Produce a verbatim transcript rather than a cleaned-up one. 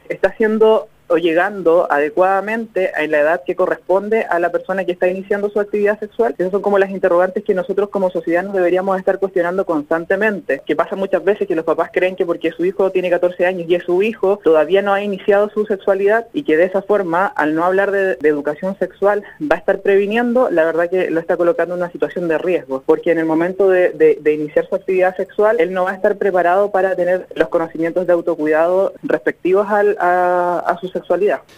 está haciendo o llegando adecuadamente en la edad que corresponde a la persona que está iniciando su actividad sexual. Esas son como las interrogantes que nosotros como sociedad nos deberíamos estar cuestionando constantemente, que pasa muchas veces que los papás creen que porque su hijo tiene catorce años y es su hijo, todavía no ha iniciado su sexualidad y que de esa forma, al no hablar de, de educación sexual, va a estar previniendo, la verdad que lo está colocando en una situación de riesgo, porque en el momento de, de, de iniciar su actividad sexual, él no va a estar preparado para tener los conocimientos de autocuidado respectivos al, a, a su sexualidad.